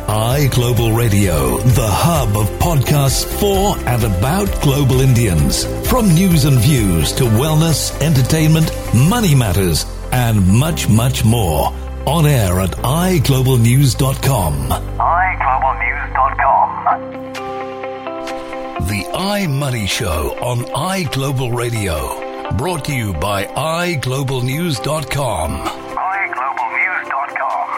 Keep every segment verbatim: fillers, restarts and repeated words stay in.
iGlobal Radio, the hub of podcasts for and about global Indians. From news and views to wellness, entertainment, money matters, and much, much more. On air at i global news dot com. i global news dot com. The iMoney Show on iGlobal Radio. Brought to you by i global news dot com. i global news dot com.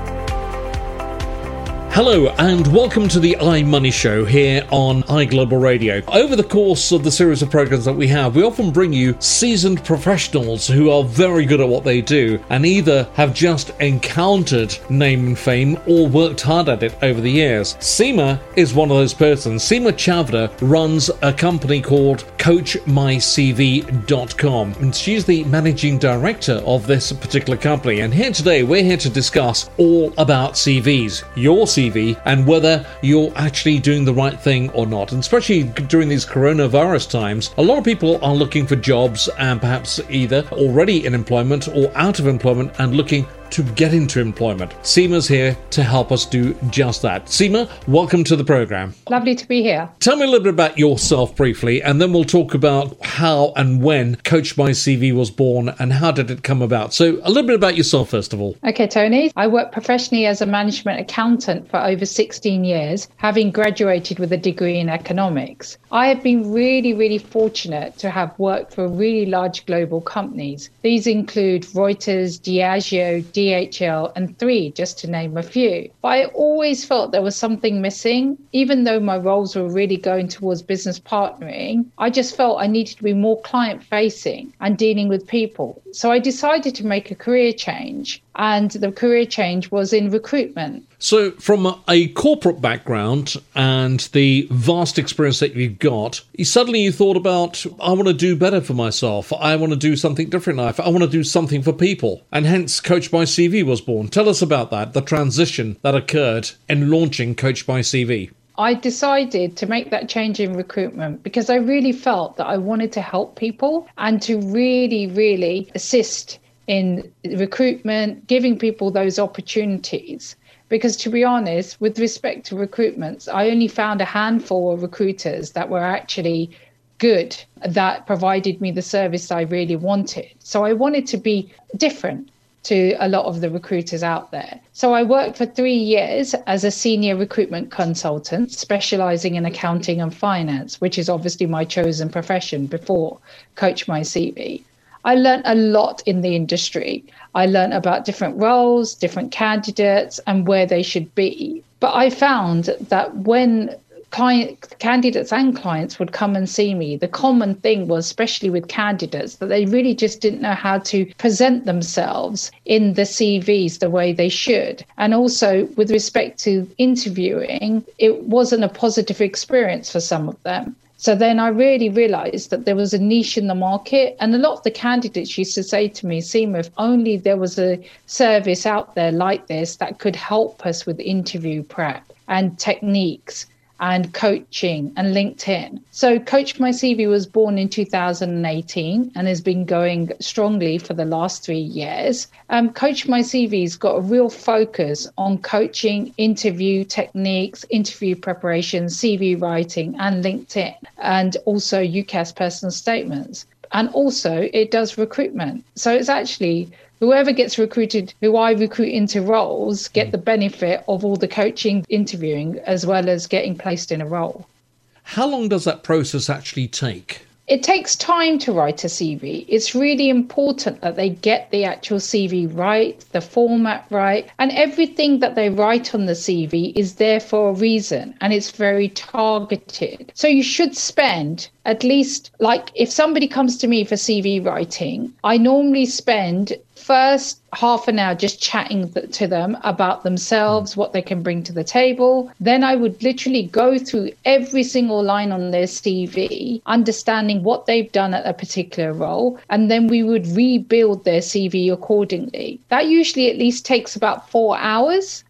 Hello and welcome to the iMoney Show here on iGlobal Radio. Over the course of the series of programs that we have, we often bring you seasoned professionals who are very good at what they do and either have just encountered name and fame or worked hard at it over the years. Seema is one of those persons. Seema Chavda runs a company called coach my c v dot com and she's the managing director of this particular company. And here today, we're here to discuss all about C Vs, your C V, and whether you're actually doing the right thing or not. And especially during these coronavirus times, a lot of people are looking for jobs and perhaps either already in employment or out of employment and looking to get into employment. Seema's here to help us do just that. Seema, welcome to the program. Lovely to be here. Tell me a little bit about yourself briefly, and then we'll talk about how and when Coach My C V was born and how did it come about. So a little bit about yourself, first of all. Okay, Tony. I worked professionally as a management accountant for over sixteen years, having graduated with a degree in economics. I have been really, really fortunate to have worked for really large global companies. These include Reuters, Diageo, D H L and Three, just to name a few. But I always felt there was something missing. Even though my roles were really going towards business partnering, I just felt I needed to be more client facing and dealing with people. So I decided to make a career change, and the career change was in recruitment. So from a corporate background and the vast experience that you've got, you suddenly you thought about, I want to do better for myself. I want to do something different in life. I want to do something for people. And hence Coach My C V was born. Tell us about that, the transition that occurred in launching Coach My C V. I decided to make that change in recruitment because I really felt that I wanted to help people and to really, really assist in recruitment, giving people those opportunities. Because to be honest, with respect to recruitments, I only found a handful of recruiters that were actually good, that provided me the service I really wanted. So I wanted to be different to a lot of the recruiters out there. So I worked for three years as a senior recruitment consultant, specializing in accounting and finance, which is obviously my chosen profession before Coach My C V. I learned a lot in the industry. I learned about different roles, different candidates, and where they should be. But I found that when client, candidates and clients would come and see me, the common thing was, especially with candidates, that they really just didn't know how to present themselves in the C Vs the way they should. And also with respect to interviewing, it wasn't a positive experience for some of them. So then I really realized that there was a niche in the market. And a lot of the candidates used to say to me, Seema, if only there was a service out there like this that could help us with interview prep and techniques and coaching and LinkedIn. So Coach My C V was born in two thousand eighteen and has been going strongly for the last three years. Um, Coach My C V's got a real focus on coaching, interview techniques, interview preparation, C V writing and LinkedIn, and also U C A S personal statements. And also it does recruitment. So it's actually whoever gets recruited, who I recruit into roles, get the benefit of all the coaching, interviewing, as well as getting placed in a role. How long does that process actually take? It takes time to write a C V. It's really important that they get the actual C V right, the format right, and everything that they write on the C V is there for a reason, and it's very targeted. So you should spend at least, like if somebody comes to me for C V writing, I normally spend first half an hour just chatting to them about themselves, what they can bring to the table. Then I would literally go through every single line on their C V, understanding what they've done at a particular role, and then we would rebuild their C V accordingly. That usually at least takes about four hours.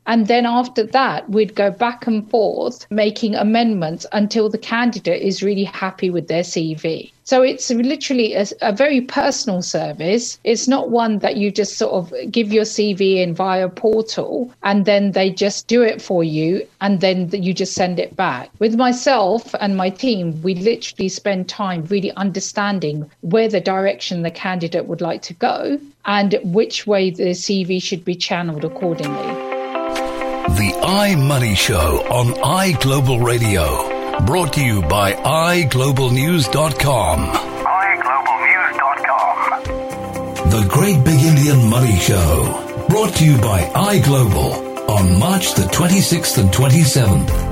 And then after that, we'd go back and forth making amendments until the candidate is really happy with their C V. So it's literally a, a very personal service. It's not one that you just sort of give your C V in via a portal and then they just do it for you and then you just send it back. With myself and my team, we literally spend time really understanding where the direction the candidate would like to go and which way the C V should be channeled accordingly. The iMoney Show on iGlobal Radio. Brought to you by i global news dot com. i global news dot com. The Great Big Indian Money Show. Brought to you by iGlobal on March the twenty-sixth and twenty-seventh.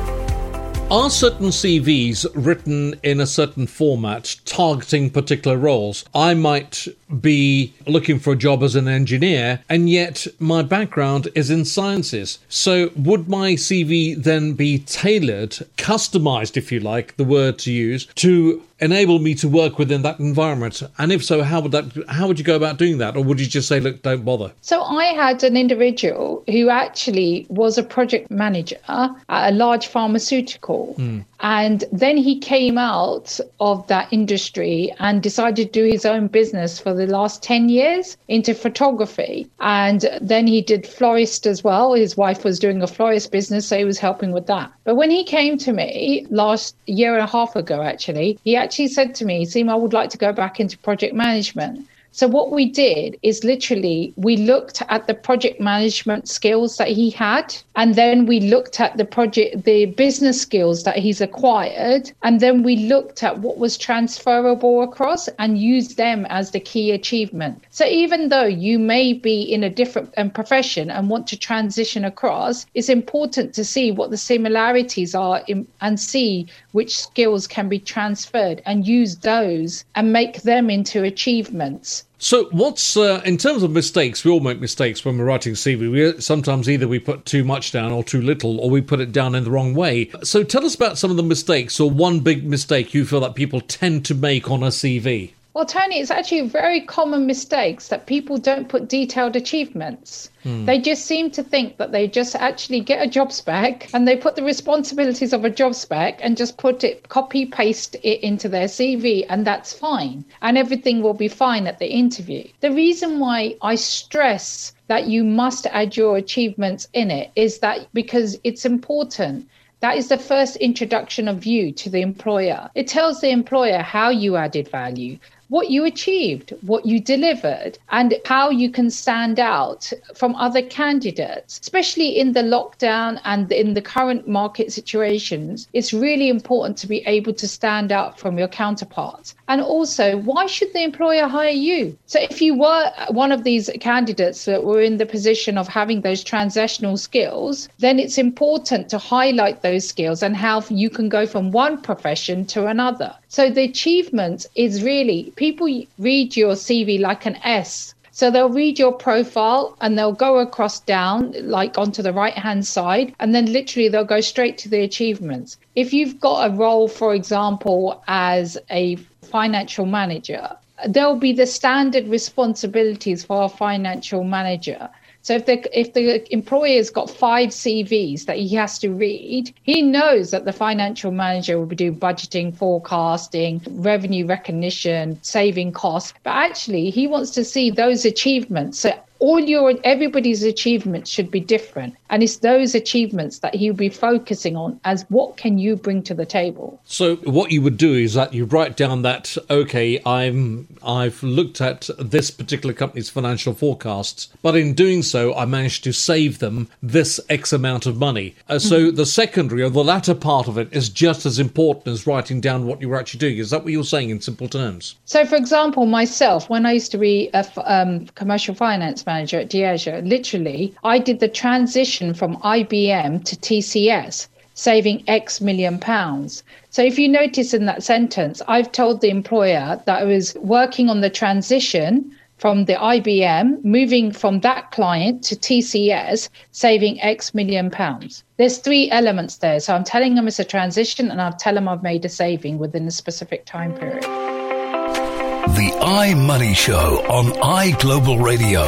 Are certain C Vs written in a certain format targeting particular roles? I might be looking for a job as an engineer, and yet my background is in sciences. So would my C V then be tailored, customized, if you like, the word to use, to enable me to work within that environment? And if so, how would that? How would you go about doing that? Or would you just say, look, don't bother? So I had an individual who actually was a project manager at a large pharmaceutical. Mm. And then he came out of that industry and decided to do his own business for the last ten years into photography. And then he did florist as well. His wife was doing a florist business, so he was helping with that. But when he came to me last year and a half ago, actually, he actually said to me, Seema, I would like to go back into project management. So what we did is literally we looked at the project management skills that he had, and then we looked at the project, the business skills that he's acquired, and then we looked at what was transferable across and used them as the key achievement. So even though you may be in a different um, profession and want to transition across, it's important to see what the similarities are in, and see which skills can be transferred and use those and make them into achievements. So what's, uh, in terms of mistakes, we all make mistakes when we're writing C V. We, sometimes either we put too much down or too little, or we put it down in the wrong way. So tell us about some of the mistakes, or one big mistake you feel that people tend to make on a C V. Well, Tony, it's actually very common mistakes that people don't put detailed achievements. Hmm. They just seem to think that they just actually get a job spec and they put the responsibilities of a job spec and just put it, copy, paste it into their C V, and that's fine. And everything will be fine at the interview. The reason why I stress that you must add your achievements in it is that because it's important. That is the first introduction of you to the employer. It tells the employer how you added value, what you achieved, what you delivered, and how you can stand out from other candidates, especially in the lockdown and in the current market situations. It's really important to be able to stand out from your counterparts. And also, why should the employer hire you? So if you were one of these candidates that were in the position of having those transactional skills, then it's important to highlight those skills and how you can go from one profession to another. So the achievement is really, people read your C V like an S. So they'll read your profile and they'll go across down, like onto the right-hand side, and then literally they'll go straight to the achievements. If you've got a role, for example, as a financial manager, there'll be the standard responsibilities for a financial manager. So if the if the employer's got five C Vs that he has to read, he knows that the financial manager will be doing budgeting, forecasting, revenue recognition, saving costs. But actually, he wants to see those achievements. So all your everybody's achievements should be different. And it's those achievements that he'll be focusing on as what can you bring to the table. So what you would do is that you write down that, okay, I'm, I've looked at this particular company's financial forecasts, but in doing so, I managed to save them this X amount of money. Uh, so mm-hmm. the secondary or the latter part of it is just as important as writing down what you were actually doing. Is that what you're saying in simple terms? So, for example, myself, when I used to be a um, commercial finance manager at Diageo, literally, I did the transition from I B M to T C S, saving X million pounds. So if you notice in that sentence, I've told the employer that I was working on the transition from the I B M, moving from that client to T C S, saving X million pounds. There's three elements there. So I'm telling them it's a transition and I'll tell them I've made a saving within a specific time period. The iMoney Show on iGlobal Radio.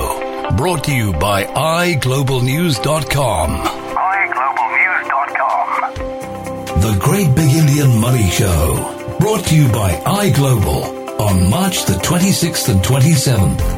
Brought to you by i global news dot com. i global news dot com. The Great Big Indian Money Show. Brought to you by iGlobal on March the twenty-sixth and twenty-seventh.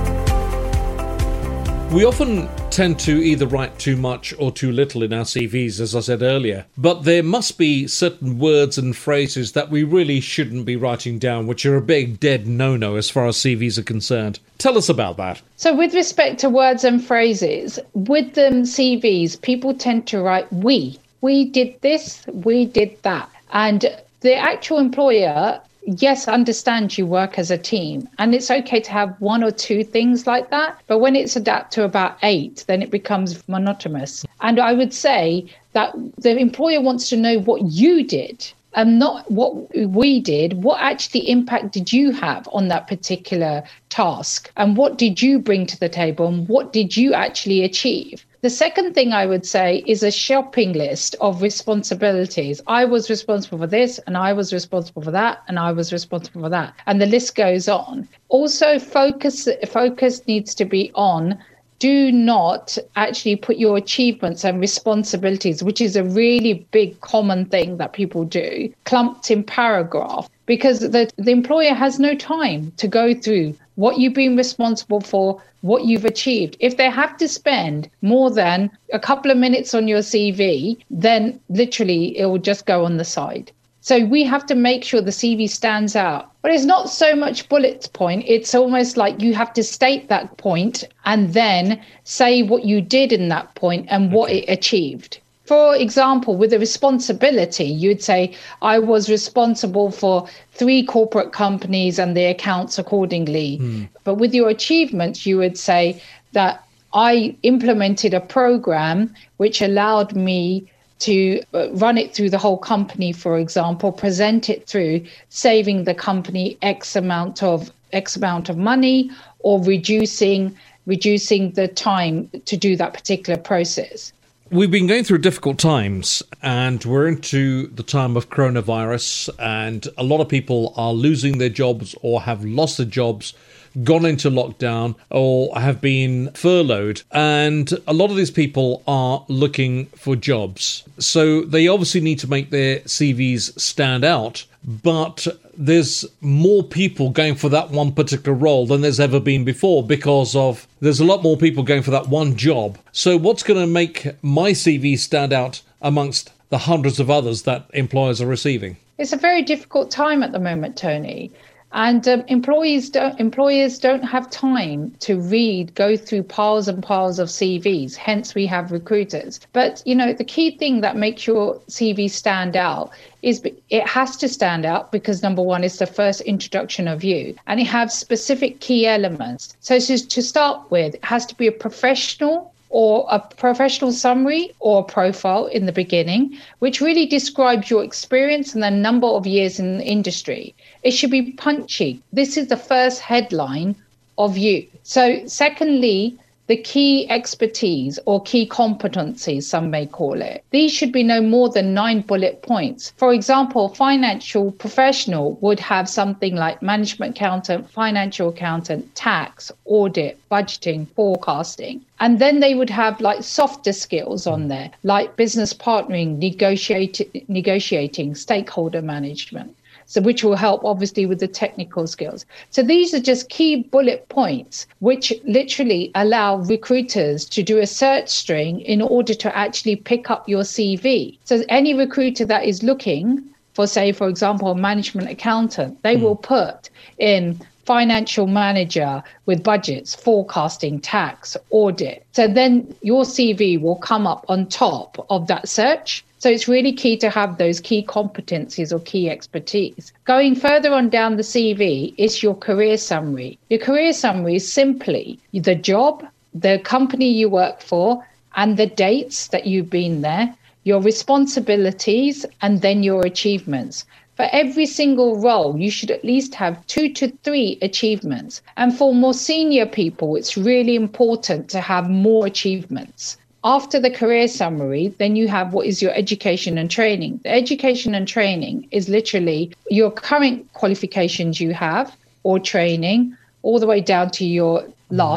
We often tend to either write too much or too little in our C Vs, as I said earlier, but there must be certain words and phrases that we really shouldn't be writing down, which are a big dead no-no as far as C Vs are concerned. Tell us about that. So with respect to words and phrases, with them C Vs, people tend to write we. We did this, we did that. And the actual employer, yes, understand you work as a team, and it's okay to have one or two things like that. But when it's adapted to about eight, then it becomes monotonous. And I would say that the employer wants to know what you did and not what we did. What actually impact did you have on that particular task? And what did you bring to the table? And what did you actually achieve? The second thing I would say is a shopping list of responsibilities. I was responsible for this, and I was responsible for that, and I was responsible for that. And the list goes on. Also, focus focus needs to be on, do not actually put your achievements and responsibilities, which is a really big common thing that people do, clumped in paragraph, because the, the employer has no time to go through what you've been responsible for, what you've achieved. If they have to spend more than a couple of minutes on your C V, then literally it will just go on the side. So we have to make sure the C V stands out. But it's not so much bullet point. It's almost like you have to state that point and then say what you did in that point and what it achieved. For example, with a responsibility, you'd say, I was responsible for three corporate companies and their accounts accordingly. Mm. But with your achievements, you would say that I implemented a program which allowed me to run it through the whole company, for example, present it through, saving the company X amount of X amount of money, or reducing reducing the time to do that particular process. We've been going through difficult times, and we're into the time of coronavirus, and a lot of people are losing their jobs or have lost their jobs, gone into lockdown, or have been furloughed. And a lot of these people are looking for jobs. So they obviously need to make their C Vs stand out, but there's more people going for that one particular role than there's ever been before, because of there's a lot more people going for that one job. So what's going to make my C V stand out amongst the hundreds of others that employers are receiving? It's a very difficult time at the moment, Tony. And um, employees don't, employers don't have time to read, go through piles and piles of C Vs. Hence, we have recruiters. But, you know, the key thing that makes your C V stand out is it has to stand out because, number one, it's the first introduction of you. And it has specific key elements. So to, to start with, it has to be a professional or a professional summary or a profile in the beginning, which really describes your experience and the number of years in the industry. It should be punchy. This is the first headline of you. So secondly, the key expertise or key competencies, some may call it. These should be no more than nine bullet points. For example, financial professional would have something like management accountant, financial accountant, tax, audit, budgeting, forecasting. And then they would have like softer skills on there, like business partnering, negotiate, negotiating, stakeholder management. So which will help obviously with the technical skills. So these are just key bullet points, which literally allow recruiters to do a search string in order to actually pick up your C V. So any recruiter that is looking for, say, for example, a management accountant, they mm. will put in financial manager with budgets, forecasting, tax, audit. So then your C V will come up on top of that search. So it's really key to have those key competencies or key expertise. Going further on down the C V is your career summary. Your career summary is simply the job, the company you work for, and the dates that you've been there, your responsibilities, and then your achievements. For every single role, you should at least have two to three achievements. And for more senior people, it's really important to have more achievements. After the career summary, then you have what is your education and training. The education and training is literally your current qualifications you have or training, all the way down to your last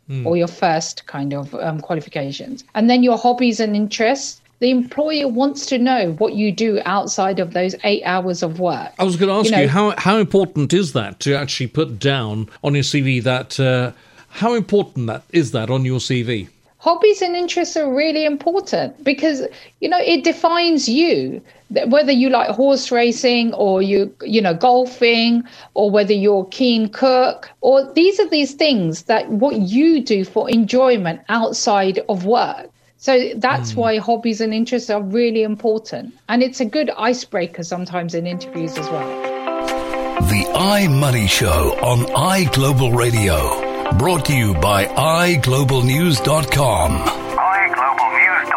mm. or your first kind of um, qualifications. And then your hobbies and interests. The employer wants to know what you do outside of those eight hours of work. I was going to ask you, you know, you how, how important is that to actually put down on your C V that, uh, how important that is that on your C V? Hobbies and interests are really important because, you know, it defines you, whether you like horse racing or you, you know, golfing, or whether you're a keen cook, or these are these things that what you do for enjoyment outside of work. So that's mm. why hobbies and interests are really important. And it's a good icebreaker sometimes in interviews as well. The iMoney Show on iGlobal Radio. Brought to you by i global news dot com. i global news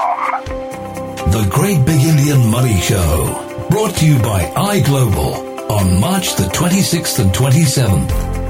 dot com. The Great Big Indian Money Show. Brought to you by iGlobal on March the twenty-sixth and twenty-seventh.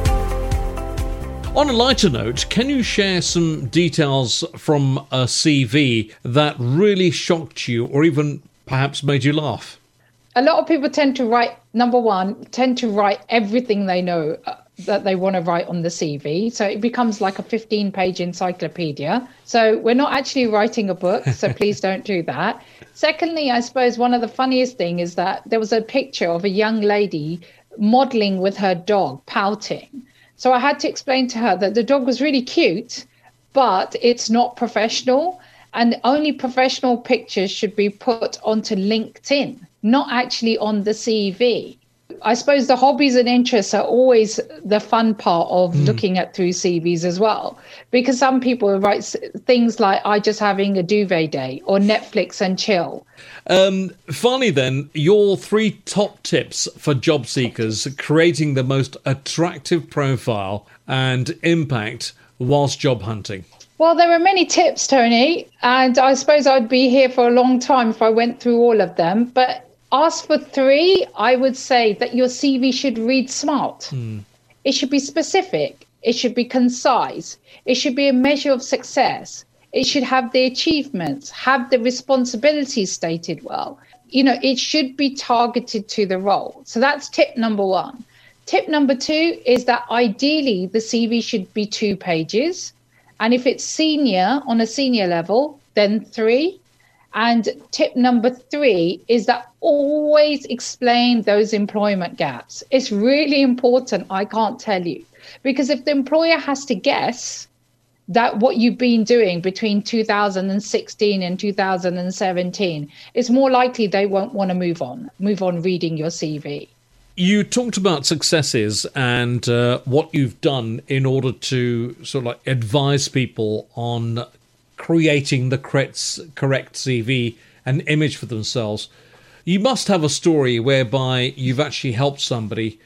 On a lighter note, can you share some details from a C V that really shocked you or even perhaps made you laugh? A lot of people tend to write, number one, tend to write everything they know uh, that they want to write on the C V. So it becomes like a fifteen-page encyclopedia. So we're not actually writing a book, so please don't do that. Secondly, I suppose one of the funniest thing is that there was a picture of a young lady modeling with her dog, pouting. So I had to explain to her that the dog was really cute, but it's not professional. And only professional pictures should be put onto LinkedIn, not actually on the C V. I suppose the hobbies and interests are always the fun part of mm. looking at through C Vs as well, because some people write things like, I just having a duvet day, or Netflix and chill. Um, finally then, your three top tips for job seekers creating the most attractive profile and impact whilst job hunting. Well, there are many tips, Tony, and I suppose I'd be here for a long time if I went through all of them. But ask for three, I would say that your C V should read smart. Mm. It should be specific. It should be concise. It should be a measure of success. It should have the achievements, have the responsibilities stated well. You know, it should be targeted to the role. So that's tip number one. Tip number two is that ideally the C V should be two pages. And if it's senior, on a senior level, then three. And tip number three is that always explain those employment gaps. It's really important, I can't tell you. Because if the employer has to guess that what you've been doing between two thousand sixteen and two thousand seventeen, it's more likely they won't want to move on, move on reading your C V. You talked about successes and uh, what you've done in order to sort of like advise people on creating the correct, correct C V and image for themselves. You must have a story whereby you've actually helped somebody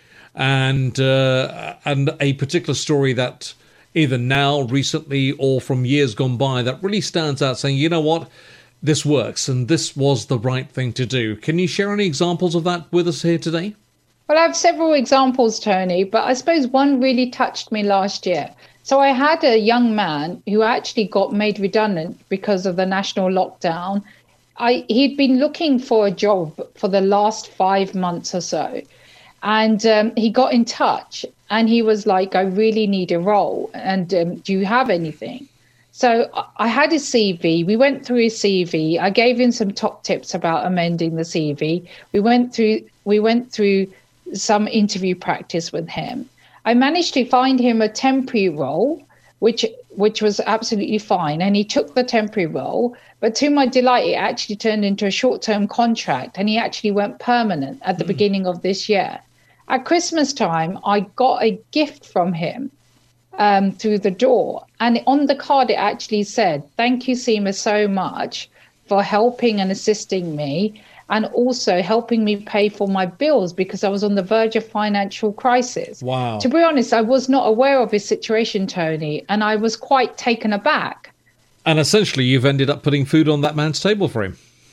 and uh, and a particular story that either now, recently, or from years gone by that really stands out saying, you know what, this works and this was the right thing to do. Can you share any examples of that with us here today? Well, I have several examples, Tony, but I suppose one really touched me last year. So I had a young man who actually got made redundant because of the national lockdown. I, he'd been looking for a job for the last five months or so. And um, he got in touch and he was like, I really need a role. And um, do you have anything? So I had his C V. We went through his C V. I gave him some top tips about amending the C V. We went through, we went through some interview practice with him. I managed to find him a temporary role, which which was absolutely fine. And he took the temporary role. But to my delight, it actually turned into a short-term contract. And he actually went permanent at the mm. beginning of this year. At Christmas time, I got a gift from him um, through the door. And on the card, it actually said, thank you, Seema, so much for helping and assisting me, and also helping me pay for my bills because I was on the verge of financial crisis. Wow. To be honest, I was not aware of his situation, Tony, and I was quite taken aback. And essentially, you've ended up putting food on that man's table for him.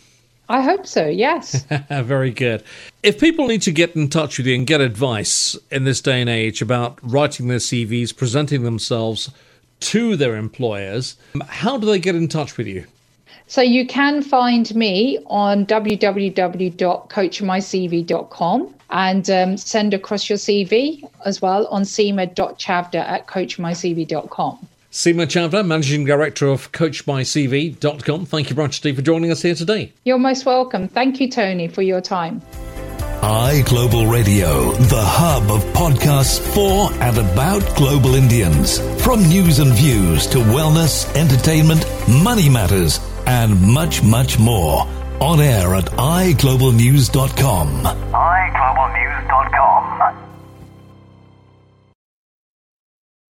I hope so, yes. Very good. If people need to get in touch with you and get advice in this day and age about writing their C Vs, presenting themselves to their employers, how do they get in touch with you? So you can find me on w w w dot coach my c v dot com and um, send across your C V as well on seema dot chavda at coach my c v dot com. Seema Chavda, Managing Director of Coach My C V dot com. Thank you very much, Steve, for joining us here today. You're most welcome. Thank you, Tony, for your time. iGlobal Radio, the hub of podcasts for and about global Indians. From news and views to wellness, entertainment, money matters, and much, much more. On air at i global news dot com.